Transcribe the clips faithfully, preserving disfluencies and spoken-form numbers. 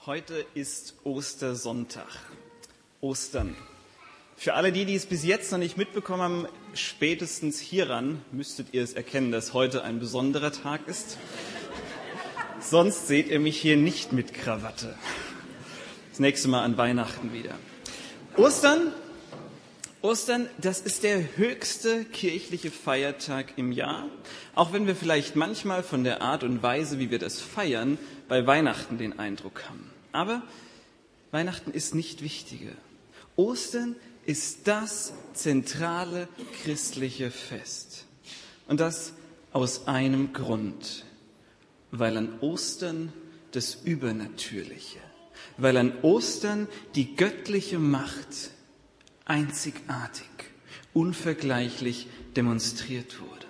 Heute ist Ostersonntag, Ostern. Für alle die, die es bis jetzt noch nicht mitbekommen haben, spätestens hieran müsstet ihr es erkennen, dass heute ein besonderer Tag ist. Sonst seht ihr mich hier nicht mit Krawatte. Das nächste Mal an Weihnachten wieder. Ostern, Ostern, das ist der höchste kirchliche Feiertag im Jahr, auch wenn wir vielleicht manchmal von der Art und Weise, wie wir das feiern, bei Weihnachten den Eindruck haben. Aber Weihnachten ist nicht wichtiger. Ostern ist das zentrale christliche Fest. Und das aus einem Grund. Weil an Ostern das Übernatürliche, weil an Ostern die göttliche Macht einzigartig, unvergleichlich demonstriert wurde.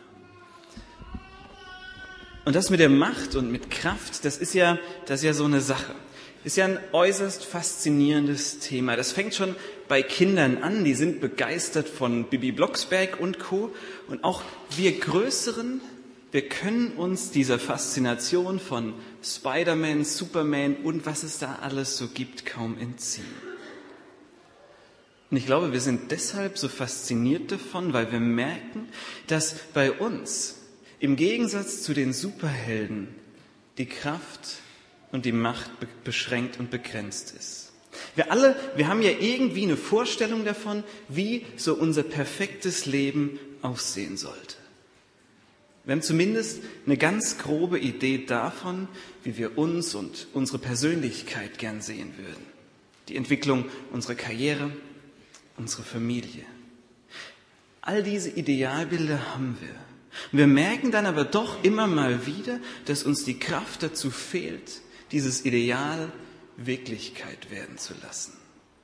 Und das mit der Macht und mit Kraft, das ist ja, das ist ja so eine Sache. Ist ja ein äußerst faszinierendes Thema. Das fängt schon bei Kindern an, die sind begeistert von Bibi Blocksberg und Co. Und auch wir Größeren, wir können uns dieser Faszination von Spider-Man, Superman und was es da alles so gibt, kaum entziehen. Und ich glaube, wir sind deshalb so fasziniert davon, weil wir merken, dass bei uns im Gegensatz zu den Superhelden die Kraft und die Macht beschränkt und begrenzt ist. Wir alle, wir haben ja irgendwie eine Vorstellung davon, wie so unser perfektes Leben aussehen sollte. Wir haben zumindest eine ganz grobe Idee davon, wie wir uns und unsere Persönlichkeit gern sehen würden. Die Entwicklung unserer Karriere, unsere Familie. All diese Idealbilder haben wir. Und wir merken dann aber doch immer mal wieder, dass uns die Kraft dazu fehlt, dieses Ideal Wirklichkeit werden zu lassen.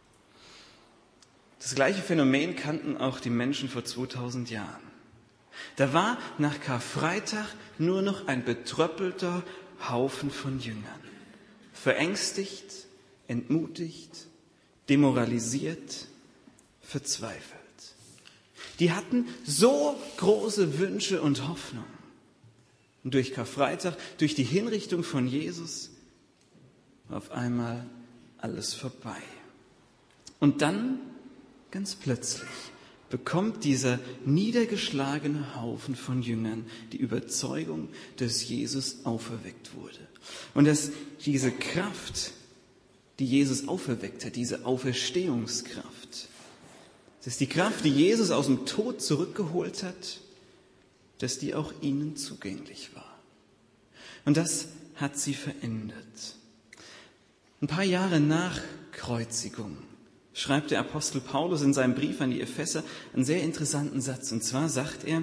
Das gleiche Phänomen kannten auch die Menschen vor zweitausend Jahren. Da war nach Karfreitag nur noch ein betröppelter Haufen von Jüngern. Verängstigt, entmutigt, demoralisiert, verzweifelt. Die hatten so große Wünsche und Hoffnungen. Und durch Karfreitag, durch die Hinrichtung von Jesus, war auf einmal alles vorbei. Und dann, ganz plötzlich, bekommt dieser niedergeschlagene Haufen von Jüngern die Überzeugung, dass Jesus auferweckt wurde. Und dass diese Kraft, die Jesus auferweckt hat, diese Auferstehungskraft, dass die Kraft, die Jesus aus dem Tod zurückgeholt hat, dass die auch ihnen zugänglich war. Und das hat sie verändert. Ein paar Jahre nach Kreuzigung schreibt der Apostel Paulus in seinem Brief an die Epheser einen sehr interessanten Satz. Und zwar sagt er,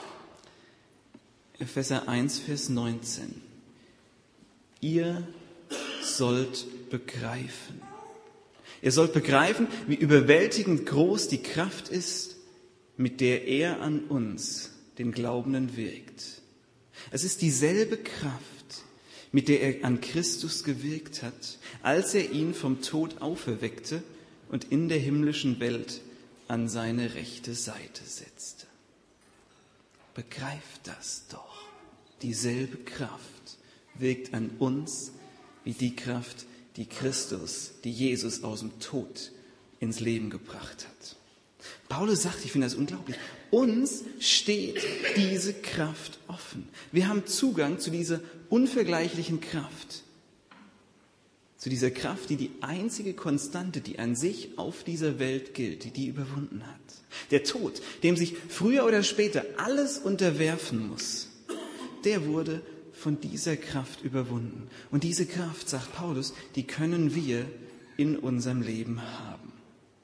Epheser eins, Vers neunzehn, ihr sollt begreifen. Ihr sollt begreifen, wie überwältigend groß die Kraft ist, mit der er an uns, den Glaubenden, wirkt. Es ist dieselbe Kraft, mit der er an Christus gewirkt hat, als er ihn vom Tod auferweckte und in der himmlischen Welt an seine rechte Seite setzte. Begreift das doch. Dieselbe Kraft wirkt an uns wie die Kraft, die Christus, die Jesus aus dem Tod ins Leben gebracht hat. Paulus sagt, ich finde das unglaublich, uns steht diese Kraft offen. Wir haben Zugang zu dieser unvergleichlichen Kraft. Zu dieser Kraft, die die einzige Konstante, die an sich auf dieser Welt gilt, die die überwunden hat. Der Tod, dem sich früher oder später alles unterwerfen muss, der wurde von dieser Kraft überwunden. Und diese Kraft, sagt Paulus, die können wir in unserem Leben haben.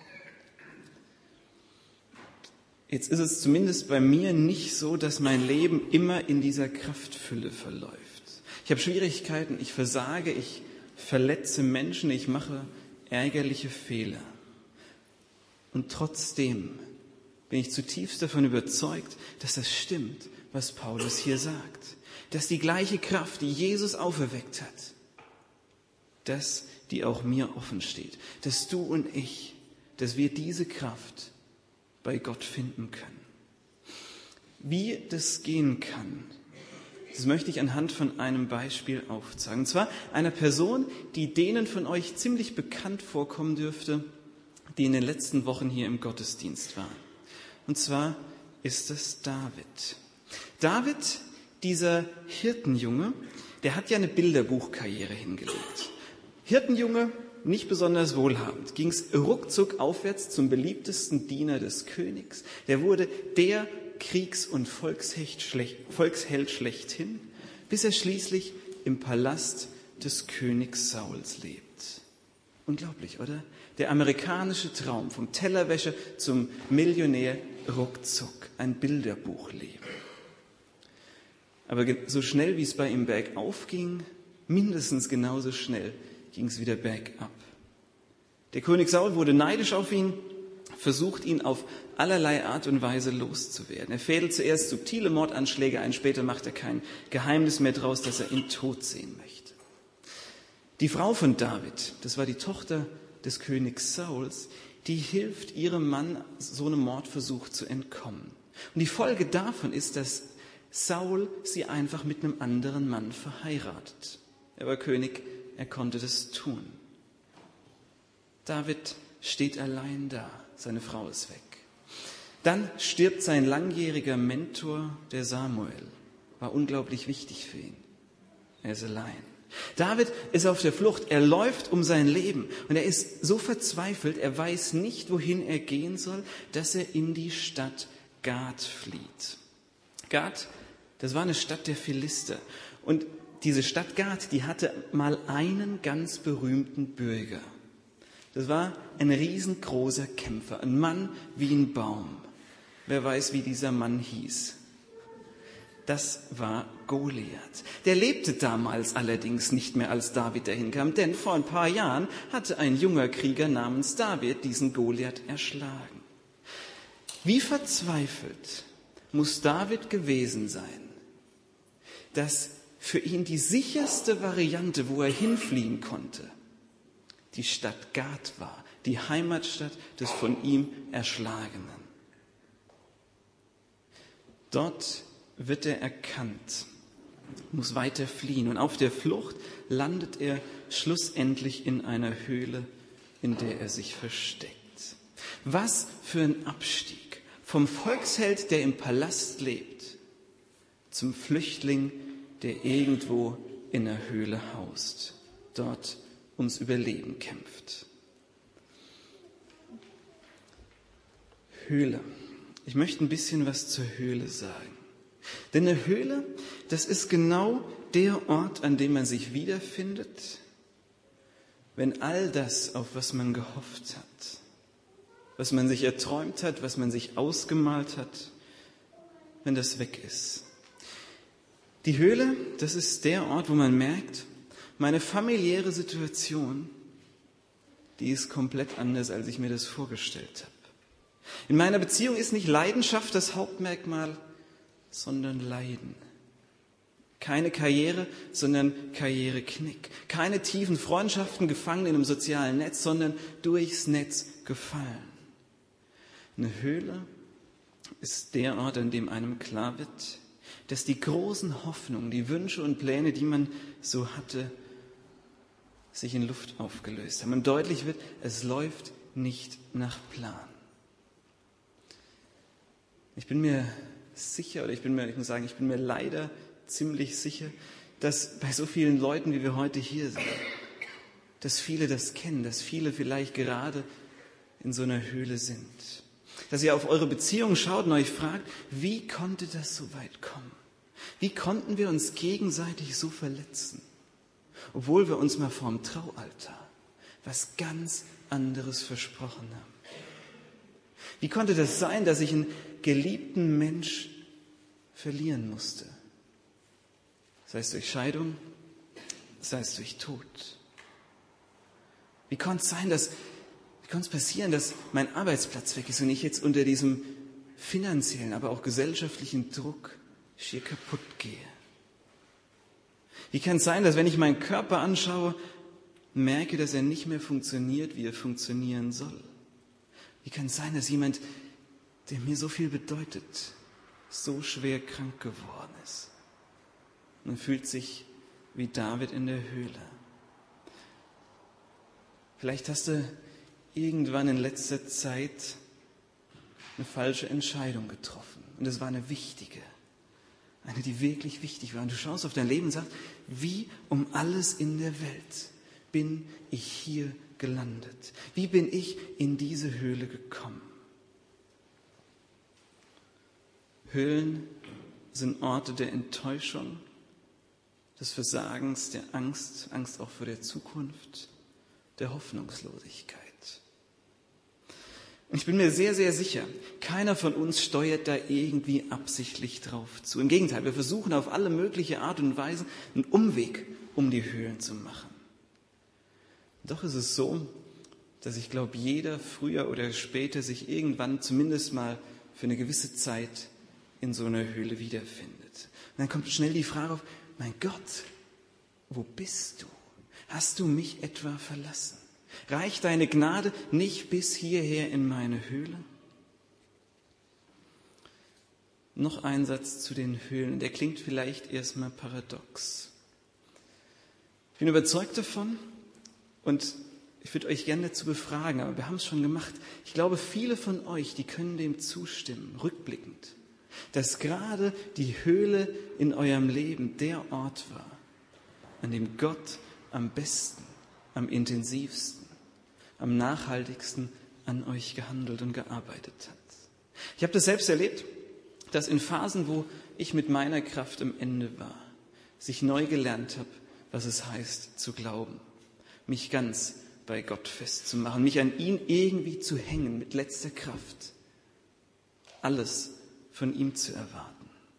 Jetzt ist es zumindest bei mir nicht so, dass mein Leben immer in dieser Kraftfülle verläuft. Ich habe Schwierigkeiten, ich versage, ich verletze Menschen, ich mache ärgerliche Fehler. Und trotzdem bin ich zutiefst davon überzeugt, dass das stimmt, was Paulus hier sagt. Dass die gleiche Kraft, die Jesus auferweckt hat, dass die auch mir offen steht. Dass du und ich, dass wir diese Kraft bei Gott finden können. Wie das gehen kann, Das möchte ich anhand von einem Beispiel aufzeigen. Und zwar einer Person, die denen von euch ziemlich bekannt vorkommen dürfte, die in den letzten Wochen hier im Gottesdienst waren. Und zwar ist es David. David, dieser Hirtenjunge, der hat ja eine Bilderbuchkarriere hingelegt. Hirtenjunge, nicht besonders wohlhabend, ging es ruckzuck aufwärts zum beliebtesten Diener des Königs. Der wurde der Kriegs- und Volksheld schlechthin, bis er schließlich im Palast des Königs Sauls lebt. Unglaublich, oder? Der amerikanische Traum, vom Tellerwäscher zum Millionär, ruckzuck, ein Bilderbuchleben. Aber so schnell, wie es bei ihm bergauf ging, mindestens genauso schnell ging es wieder bergab. Der König Saul wurde neidisch auf ihn, versucht ihn auf allerlei Art und Weise loszuwerden. Er fädelt zuerst subtile Mordanschläge ein, später macht er kein Geheimnis mehr draus, dass er ihn tot sehen möchte. Die Frau von David, das war die Tochter des Königs Sauls, die hilft ihrem Mann, so einem Mordversuch zu entkommen. Und die Folge davon ist, dass Saul sie einfach mit einem anderen Mann verheiratet. Er war König, er konnte das tun. David steht allein da, seine Frau ist weg. Dann stirbt sein langjähriger Mentor, der Samuel, war unglaublich wichtig für ihn. Er ist allein. David ist auf der Flucht, er läuft um sein Leben und er ist so verzweifelt, er weiß nicht, wohin er gehen soll, dass er in die Stadt Gad flieht. Gad, das war eine Stadt der Philister und diese Stadt Gad, die hatte mal einen ganz berühmten Bürger. Das war ein riesengroßer Kämpfer, ein Mann wie ein Baum. Wer weiß, wie dieser Mann hieß? Das war Goliath. Der lebte damals allerdings nicht mehr, als David dahin kam, denn vor ein paar Jahren hatte ein junger Krieger namens David diesen Goliath erschlagen. Wie verzweifelt muss David gewesen sein, dass für ihn die sicherste Variante, wo er hinfliehen konnte, die Stadt Gad war, die Heimatstadt des von ihm Erschlagenen. Dort wird er erkannt, muss weiter fliehen und auf der Flucht landet er schlussendlich in einer Höhle, in der er sich versteckt. Was für ein Abstieg vom Volksheld, der im Palast lebt, zum Flüchtling, der irgendwo in einer Höhle haust, dort ums Überleben kämpft. Höhle. Ich möchte ein bisschen was zur Höhle sagen. Denn eine Höhle, das ist genau der Ort, an dem man sich wiederfindet, wenn all das, auf was man gehofft hat, was man sich erträumt hat, was man sich ausgemalt hat, wenn das weg ist. Die Höhle, das ist der Ort, wo man merkt, meine familiäre Situation, die ist komplett anders, als ich mir das vorgestellt habe. In meiner Beziehung ist nicht Leidenschaft das Hauptmerkmal, sondern Leiden. Keine Karriere, sondern Karriereknick. Keine tiefen Freundschaften gefangen in einem sozialen Netz, sondern durchs Netz gefallen. Eine Höhle ist der Ort, an dem einem klar wird, dass die großen Hoffnungen, die Wünsche und Pläne, die man so hatte, sich in Luft aufgelöst haben. Und deutlich wird, es läuft nicht nach Plan. Ich bin mir sicher, oder ich bin mir, ich muss sagen, ich bin mir leider ziemlich sicher, dass bei so vielen Leuten, wie wir heute hier sind, dass viele das kennen, dass viele vielleicht gerade in so einer Höhle sind. Dass ihr auf eure Beziehung schaut und euch fragt, wie konnte das so weit kommen? Wie konnten wir uns gegenseitig so verletzen, obwohl wir uns mal vorm Traualtar was ganz anderes versprochen haben? Wie konnte das sein, dass ich einen geliebten Mensch verlieren musste? Sei es durch Scheidung, sei es durch Tod. Wie konnte es sein, dass, wie konnte es passieren, dass mein Arbeitsplatz weg ist und ich jetzt unter diesem finanziellen, aber auch gesellschaftlichen Druck schier kaputt gehe? Wie kann es sein, dass wenn ich meinen Körper anschaue, merke, dass er nicht mehr funktioniert, wie er funktionieren soll? Wie kann es sein, dass jemand, der mir so viel bedeutet, so schwer krank geworden ist? Man fühlt sich wie David in der Höhle. Vielleicht hast du irgendwann in letzter Zeit eine falsche Entscheidung getroffen. Und es war eine wichtige, eine, die wirklich wichtig war. Und du schaust auf dein Leben und sagst, wie um alles in der Welt bin ich hier gelandet? Wie bin ich in diese Höhle gekommen? Höhlen sind Orte der Enttäuschung, des Versagens, der Angst, Angst auch vor der Zukunft, der Hoffnungslosigkeit. Und ich bin mir sehr, sehr sicher, keiner von uns steuert da irgendwie absichtlich drauf zu. Im Gegenteil, wir versuchen auf alle mögliche Art und Weise einen Umweg um die Höhlen zu machen. Doch ist es so, dass ich glaube, jeder früher oder später sich irgendwann zumindest mal für eine gewisse Zeit in so einer Höhle wiederfindet. Und dann kommt schnell die Frage auf, mein Gott, wo bist du? Hast du mich etwa verlassen? Reicht deine Gnade nicht bis hierher in meine Höhle? Noch ein Satz zu den Höhlen, der klingt vielleicht erstmal paradox. Ich bin überzeugt davon und ich würde euch gerne dazu befragen, aber wir haben es schon gemacht. Ich glaube, viele von euch, die können dem zustimmen, rückblickend, dass gerade die Höhle in eurem Leben der Ort war, an dem Gott am besten, am intensivsten, am nachhaltigsten an euch gehandelt und gearbeitet hat. Ich habe das selbst erlebt, dass in Phasen, wo ich mit meiner Kraft am Ende war, ich neu gelernt habe, was es heißt zu glauben, mich ganz bei Gott festzumachen, mich an ihn irgendwie zu hängen mit letzter Kraft, alles von ihm zu erwarten.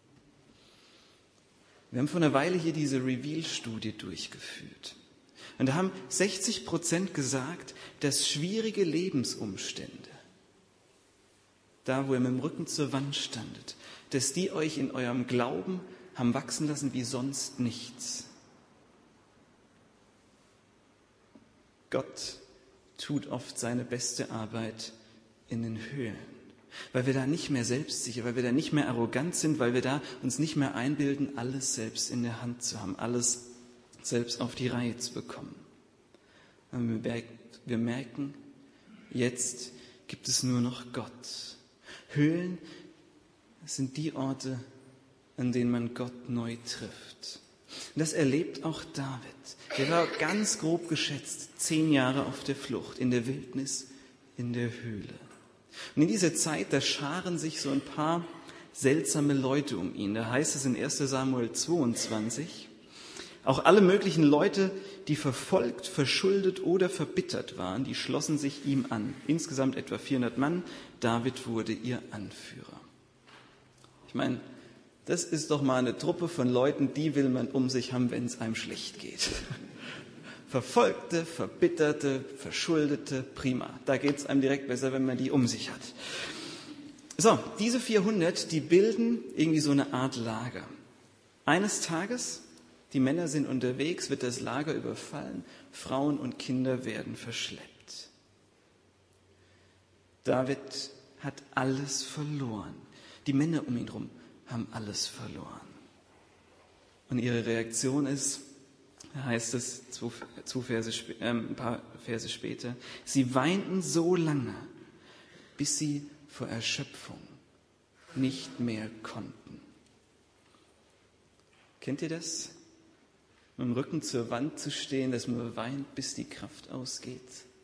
Wir haben vor einer Weile hier diese Reveal-Studie durchgeführt. Und da haben sechzig Prozent gesagt, dass schwierige Lebensumstände, da wo ihr mit dem Rücken zur Wand standet, dass die euch in eurem Glauben haben wachsen lassen wie sonst nichts. Gott tut oft seine beste Arbeit in den Höhlen, weil wir da nicht mehr selbstsicher, weil wir da nicht mehr arrogant sind, weil wir da uns nicht mehr einbilden, alles selbst in der Hand zu haben, alles selbst auf die Reihe zu bekommen. Und wir merken, jetzt gibt es nur noch Gott. Höhlen sind die Orte, an denen man Gott neu trifft. Und das erlebt auch David. Der war ganz grob geschätzt zehn Jahre auf der Flucht, in der Wildnis, in der Höhle. Und in dieser Zeit, da scharen sich so ein paar seltsame Leute um ihn. Da heißt es in erster Samuel zweiundzwanzig, auch alle möglichen Leute, die verfolgt, verschuldet oder verbittert waren, die schlossen sich ihm an. Insgesamt etwa vierhundert Mann. David wurde ihr Anführer. Ich meine, das ist doch mal eine Truppe von Leuten, die will man um sich haben, wenn es einem schlecht geht. Verfolgte, Verbitterte, Verschuldete, prima. Da geht es einem direkt besser, wenn man die um sich hat. So, diese vierhundert, die bilden irgendwie so eine Art Lager. Eines Tages, die Männer sind unterwegs, wird das Lager überfallen, Frauen und Kinder werden verschleppt. David hat alles verloren. Die Männer um ihn herum haben alles verloren. Und ihre Reaktion ist, heißt es zwei, zwei Verse, äh, ein paar Verse später, sie weinten so lange, bis sie vor Erschöpfung nicht mehr konnten. Kennt ihr das? Mit dem Rücken zur Wand zu stehen, dass man weint, bis die Kraft ausgeht.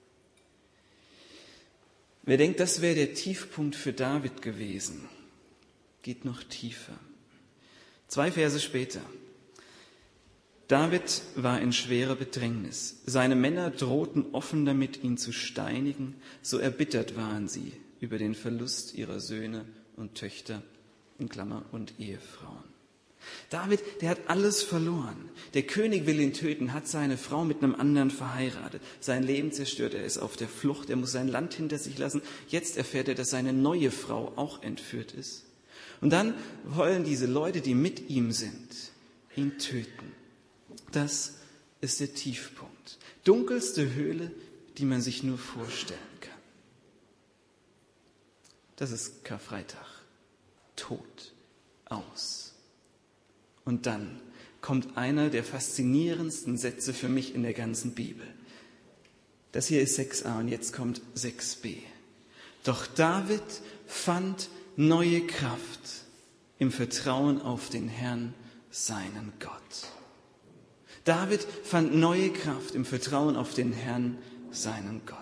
Wer denkt, das wäre der Tiefpunkt für David gewesen, geht noch tiefer. Zwei Verse später. David war in schwerer Bedrängnis. Seine Männer drohten offen damit, ihn zu steinigen. So erbittert waren sie über den Verlust ihrer Söhne und Töchter, in Klammer, und Ehefrauen. David, der hat alles verloren. Der König will ihn töten, hat seine Frau mit einem anderen verheiratet, sein Leben zerstört, er ist auf der Flucht, er muss sein Land hinter sich lassen. Jetzt erfährt er, dass seine neue Frau auch entführt ist. Und dann wollen diese Leute, die mit ihm sind, ihn töten. Das ist der Tiefpunkt. Dunkelste Höhle, die man sich nur vorstellen kann. Das ist Karfreitag. Tod. Aus. Und dann kommt einer der faszinierendsten Sätze für mich in der ganzen Bibel. Das hier ist sechs a und jetzt kommt sechs b. Doch David fand neue Kraft im Vertrauen auf den Herrn, seinen Gott. David fand neue Kraft im Vertrauen auf den Herrn, seinen Gott.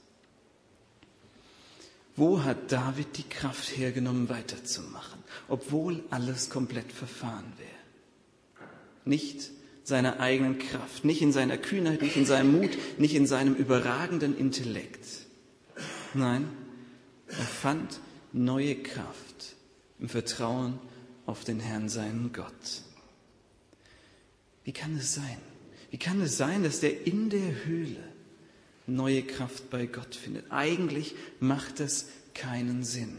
Wo hat David die Kraft hergenommen, weiterzumachen, obwohl alles komplett verfahren wäre? Nicht seiner eigenen Kraft, nicht in seiner Kühnheit, nicht in seinem Mut, nicht in seinem überragenden Intellekt. Nein, er fand neue Kraft im Vertrauen auf den Herrn, seinen Gott. Wie kann es sein? Wie kann es sein, dass der in der Höhle neue Kraft bei Gott findet? Eigentlich macht das keinen Sinn.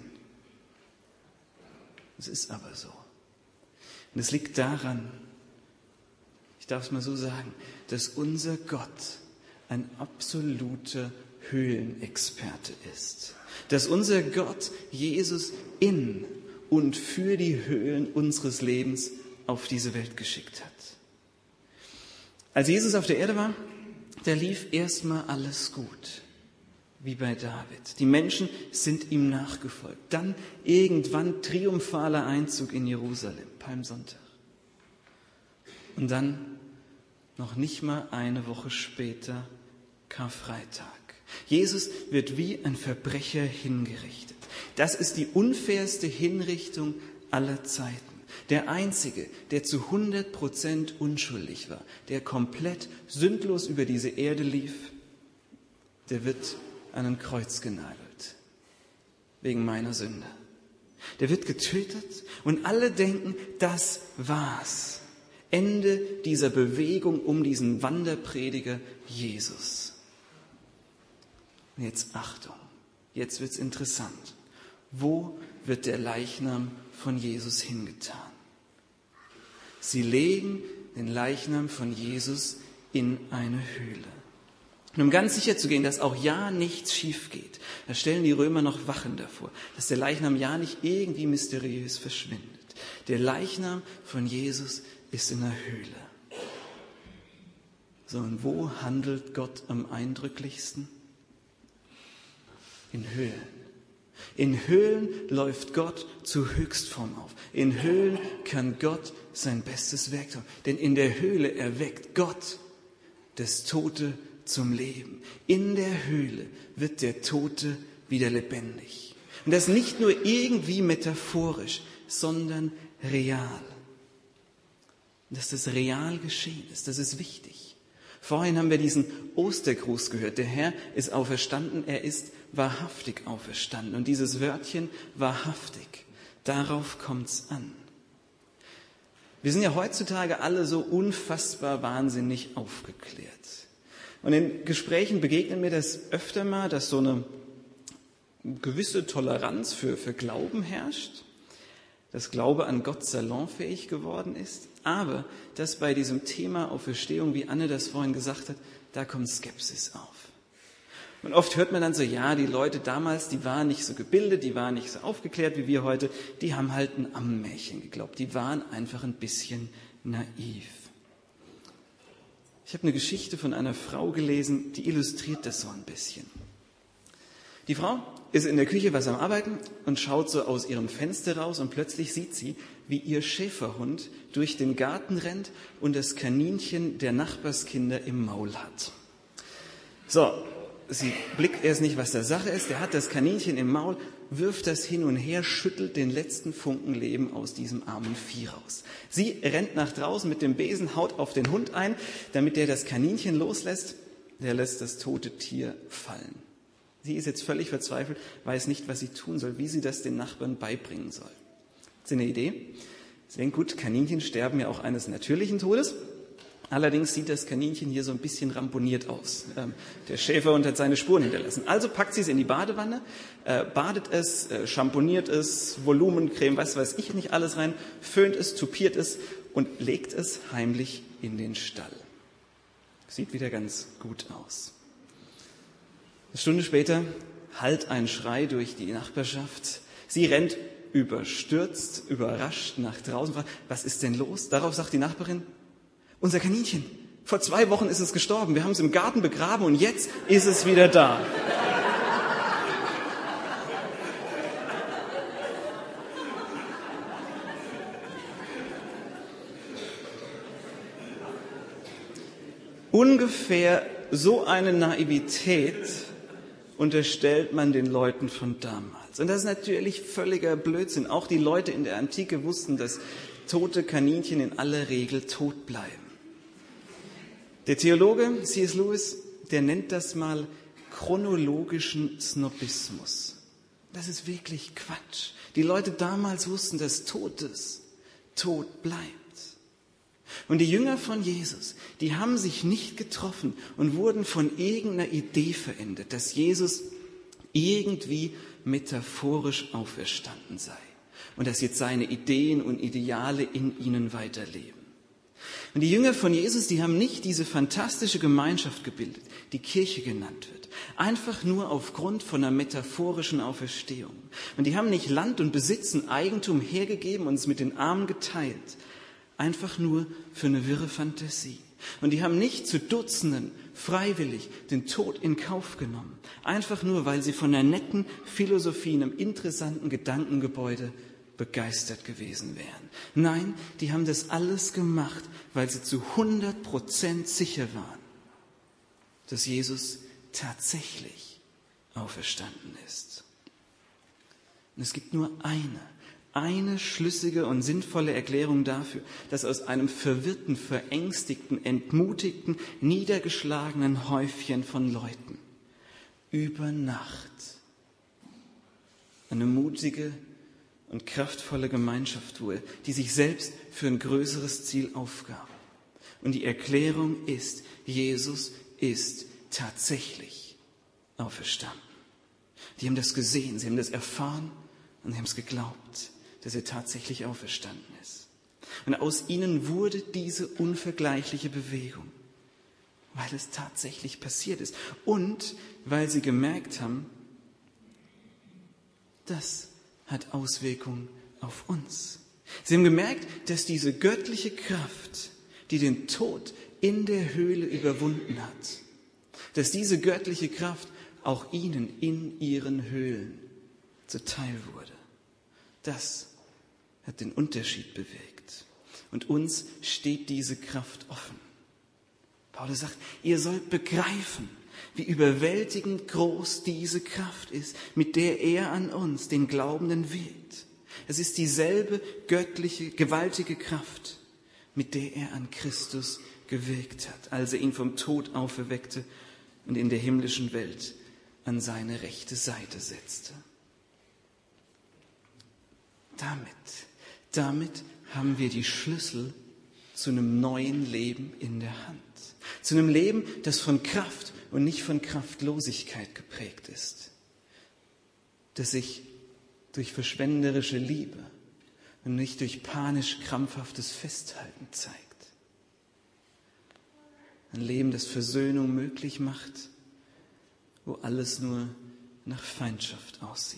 Es ist aber so. Und es liegt daran, ich darf es mal so sagen, dass unser Gott ein absoluter Höhlenexperte ist. Dass unser Gott Jesus in und für die Höhlen unseres Lebens auf diese Welt geschickt hat. Als Jesus auf der Erde war, da lief erstmal alles gut, wie bei David. Die Menschen sind ihm nachgefolgt. Dann irgendwann triumphaler Einzug in Jerusalem, Palmsonntag. Und dann noch nicht mal eine Woche später Karfreitag. Jesus wird wie ein Verbrecher hingerichtet. Das ist die unfairste Hinrichtung aller Zeiten. Der Einzige, der zu hundert Prozent unschuldig war, der komplett sündlos über diese Erde lief, der wird an ein Kreuz genagelt. Wegen meiner Sünde. Der wird getötet und alle denken, das war's. Ende dieser Bewegung um diesen Wanderprediger Jesus. Und jetzt Achtung, jetzt wird's interessant. Wo wird der Leichnam von Jesus hingetan? Sie legen den Leichnam von Jesus in eine Höhle. Und um ganz sicher zu gehen, dass auch ja nichts schief geht, da stellen die Römer noch Wachen davor, dass der Leichnam ja nicht irgendwie mysteriös verschwindet. Der Leichnam von Jesus ist in der Höhle. So, und wo handelt Gott am eindrücklichsten? In Höhlen. In Höhlen läuft Gott zur Höchstform auf. In Höhlen kann Gott sein bestes Werk tun. Denn in der Höhle erweckt Gott das Tote zum Leben. In der Höhle wird der Tote wieder lebendig. Und das nicht nur irgendwie metaphorisch, sondern real. Dass das real geschehen ist, das ist wichtig. Vorhin haben wir diesen Ostergruß gehört. Der Herr ist auferstanden, er ist wahrhaftig auferstanden. Und dieses Wörtchen wahrhaftig, darauf kommt's an. Wir sind ja heutzutage alle so unfassbar wahnsinnig aufgeklärt. Und in Gesprächen begegnet mir das öfter mal, dass so eine gewisse Toleranz für, für Glauben herrscht, dass Glaube an Gott salonfähig geworden ist, aber dass bei diesem Thema Auferstehung, wie Anne das vorhin gesagt hat, da kommt Skepsis auf. Und oft hört man dann so, ja, die Leute damals, die waren nicht so gebildet, die waren nicht so aufgeklärt wie wir heute, die haben halt ein Ammenmärchen geglaubt, die waren einfach ein bisschen naiv. Ich habe eine Geschichte von einer Frau gelesen, die illustriert das so ein bisschen. Die Frau ist in der Küche was am Arbeiten und schaut so aus ihrem Fenster raus und plötzlich sieht sie, wie ihr Schäferhund durch den Garten rennt und das Kaninchen der Nachbarskinder im Maul hat. So, sie blickt erst nicht, was der Sache ist. Der hat das Kaninchen im Maul, wirft das hin und her, schüttelt den letzten Funken Leben aus diesem armen Vieh raus. Sie rennt nach draußen mit dem Besen, haut auf den Hund ein, damit der das Kaninchen loslässt. Der lässt das tote Tier fallen. Sie ist jetzt völlig verzweifelt, weiß nicht, was sie tun soll, wie sie das den Nachbarn beibringen soll. Hat sie eine Idee? Sie denkt, gut, Kaninchen sterben ja auch eines natürlichen Todes. Allerdings sieht das Kaninchen hier so ein bisschen ramponiert aus. Ähm, der Schäferhund hat seine Spuren hinterlassen. Also packt sie es in die Badewanne, äh, badet es, äh, schamponiert es, Volumencreme, was weiß ich nicht alles rein, föhnt es, tupiert es und legt es heimlich in den Stall. Sieht wieder ganz gut aus. Eine Stunde später hallt ein Schrei durch die Nachbarschaft. Sie rennt überstürzt, überrascht nach draußen. Was ist denn los? Darauf sagt die Nachbarin, unser Kaninchen. Vor zwei Wochen ist es gestorben. Wir haben es im Garten begraben und jetzt ist es wieder da. Ungefähr so eine Naivität unterstellt man den Leuten von damals. Und das ist natürlich völliger Blödsinn. Auch die Leute in der Antike wussten, dass tote Kaninchen in aller Regel tot bleiben. Der Theologe C S Lewis, der nennt das mal chronologischen Snobismus. Das ist wirklich Quatsch. Die Leute damals wussten, dass Totes tot bleibt. Und die Jünger von Jesus, die haben sich nicht getroffen und wurden von irgendeiner Idee verändert, dass Jesus irgendwie metaphorisch auferstanden sei und dass jetzt seine Ideen und Ideale in ihnen weiterleben. Und die Jünger von Jesus, die haben nicht diese fantastische Gemeinschaft gebildet, die Kirche genannt wird, einfach nur aufgrund von einer metaphorischen Auferstehung. Und die haben nicht Land und Besitz und Eigentum hergegeben und es mit den Armen geteilt, einfach nur für eine wirre Fantasie. Und die haben nicht zu Dutzenden freiwillig den Tod in Kauf genommen, einfach nur, weil sie von einer netten Philosophie, einem interessanten Gedankengebäude begeistert gewesen wären. Nein, die haben das alles gemacht, weil sie zu hundert Prozent sicher waren, dass Jesus tatsächlich auferstanden ist. Und es gibt nur eine, eine schlüssige und sinnvolle Erklärung dafür, dass aus einem verwirrten, verängstigten, entmutigten, niedergeschlagenen Häufchen von Leuten über Nacht eine mutige und kraftvolle Gemeinschaft wurde, die sich selbst für ein größeres Ziel aufgab. Und die Erklärung ist, Jesus ist tatsächlich auferstanden. Die haben das gesehen, sie haben das erfahren und sie haben es geglaubt, dass er tatsächlich auferstanden ist. Und aus ihnen wurde diese unvergleichliche Bewegung, weil es tatsächlich passiert ist und weil sie gemerkt haben, das hat Auswirkungen auf uns. Sie haben gemerkt, dass diese göttliche Kraft, die den Tod in der Höhle überwunden hat, dass diese göttliche Kraft auch ihnen in ihren Höhlen zuteil wurde. Das hat den Unterschied bewirkt. Und uns steht diese Kraft offen. Paulus sagt, ihr sollt begreifen, wie überwältigend groß diese Kraft ist, mit der er an uns, den Glaubenden, wirkt. Es ist dieselbe göttliche, gewaltige Kraft, mit der er an Christus gewirkt hat, als er ihn vom Tod auferweckte und in der himmlischen Welt an seine rechte Seite setzte. Damit, damit haben wir die Schlüssel zu einem neuen Leben in der Hand. Zu einem Leben, das von Kraft und nicht von Kraftlosigkeit geprägt ist. Das sich durch verschwenderische Liebe und nicht durch panisch krampfhaftes Festhalten zeigt. Ein Leben, das Versöhnung möglich macht, wo alles nur nach Feindschaft aussieht.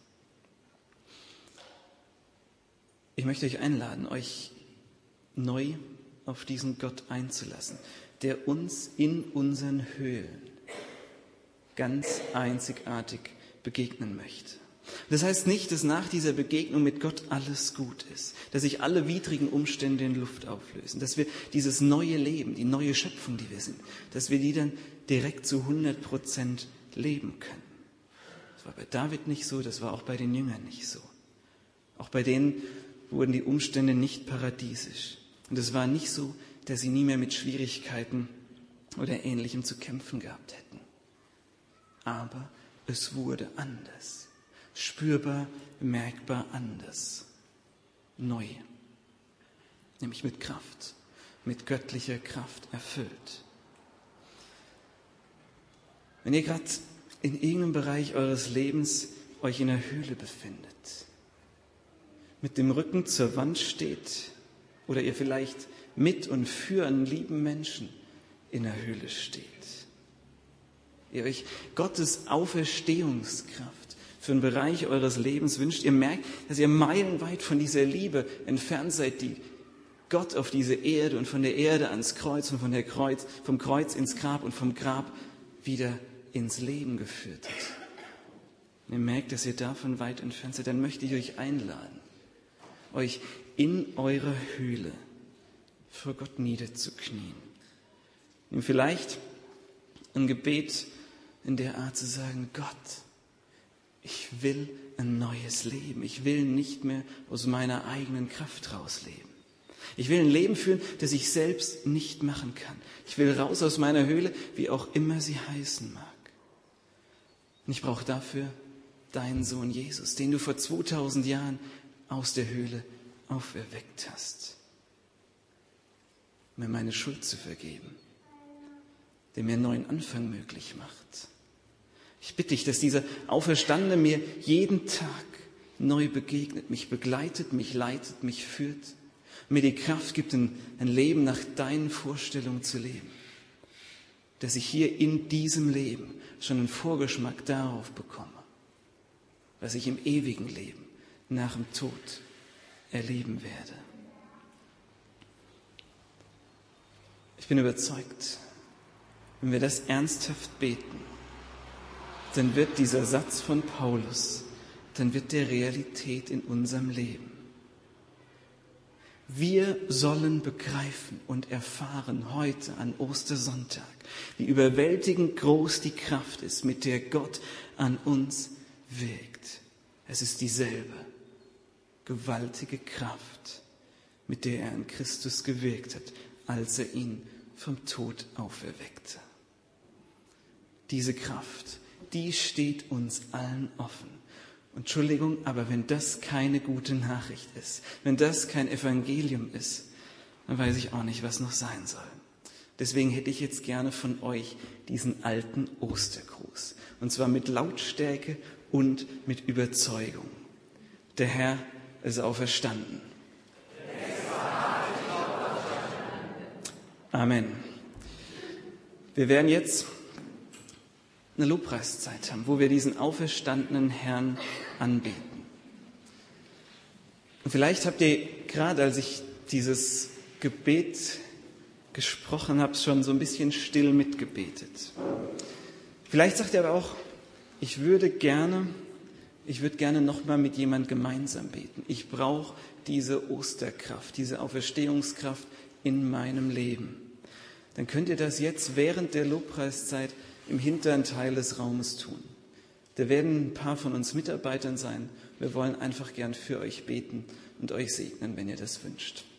Ich möchte euch einladen, euch neu auf diesen Gott einzulassen, der uns in unseren Höhlen ganz einzigartig begegnen möchte. Das heißt nicht, dass nach dieser Begegnung mit Gott alles gut ist, dass sich alle widrigen Umstände in Luft auflösen, dass wir dieses neue Leben, die neue Schöpfung, die wir sind, dass wir die dann direkt zu hundert Prozent leben können. Das war bei David nicht so, das war auch bei den Jüngern nicht so. Auch bei denen wurden die Umstände nicht paradiesisch. Und es war nicht so, dass sie nie mehr mit Schwierigkeiten oder Ähnlichem zu kämpfen gehabt hätten. Aber es wurde anders. Spürbar, merkbar anders. Neu. Nämlich mit Kraft. Mit göttlicher Kraft erfüllt. Wenn ihr gerade in irgendeinem Bereich eures Lebens euch in der Höhle befindet, mit dem Rücken zur Wand steht oder ihr vielleicht mit und für einen lieben Menschen in der Höhle steht. Ihr euch Gottes Auferstehungskraft für einen Bereich eures Lebens wünscht. Ihr merkt, dass ihr meilenweit von dieser Liebe entfernt seid, die Gott auf diese Erde und von der Erde ans Kreuz und von der Kreuz, vom Kreuz ins Grab und vom Grab wieder ins Leben geführt hat. Wenn ihr merkt, dass ihr davon weit entfernt seid, dann möchte ich euch einladen, euch in eurer Höhle vor Gott niederzuknien. Und vielleicht ein Gebet in der Art zu sagen, Gott, ich will ein neues Leben. Ich will nicht mehr aus meiner eigenen Kraft rausleben. Ich will ein Leben führen, das ich selbst nicht machen kann. Ich will raus aus meiner Höhle, wie auch immer sie heißen mag. Und ich brauche dafür deinen Sohn Jesus, den du vor zweitausend Jahren aus der Höhle auferweckt hast, um mir meine Schuld zu vergeben, der mir einen neuen Anfang möglich macht. Ich bitte dich, dass dieser Auferstandene mir jeden Tag neu begegnet, mich begleitet, mich leitet, mich führt, und mir die Kraft gibt, ein, ein Leben nach deinen Vorstellungen zu leben. Dass ich hier in diesem Leben schon einen Vorgeschmack darauf bekomme, was ich im ewigen Leben nach dem Tod erleben werde. Ich bin überzeugt, wenn wir das ernsthaft beten, dann wird dieser Satz von Paulus, dann wird der Realität in unserem Leben. Wir sollen begreifen und erfahren heute an Ostersonntag, wie überwältigend groß die Kraft ist, mit der Gott an uns wirkt. Es ist dieselbe gewaltige Kraft, mit der er an Christus gewirkt hat, als er ihn vom Tod auferweckte. Diese Kraft, die steht uns allen offen. Entschuldigung, aber wenn das keine gute Nachricht ist, wenn das kein Evangelium ist, dann weiß ich auch nicht, was noch sein soll. Deswegen hätte ich jetzt gerne von euch diesen alten Ostergruß. Und zwar mit Lautstärke und mit Überzeugung. Der Herr ist auferstanden. Amen. Wir werden jetzt eine Lobpreiszeit haben, wo wir diesen auferstandenen Herrn anbeten. Und vielleicht habt ihr gerade, als ich dieses Gebet gesprochen habe, schon so ein bisschen still mitgebetet. Vielleicht sagt ihr aber auch, ich würde gerne, ich würde gerne nochmal mit jemand gemeinsam beten. Ich brauche diese Osterkraft, diese Auferstehungskraft in meinem Leben. Dann könnt ihr das jetzt während der Lobpreiszeit im hinteren Teil des Raumes tun. Da werden ein paar von uns Mitarbeitern sein. Wir wollen einfach gern für euch beten und euch segnen, wenn ihr das wünscht.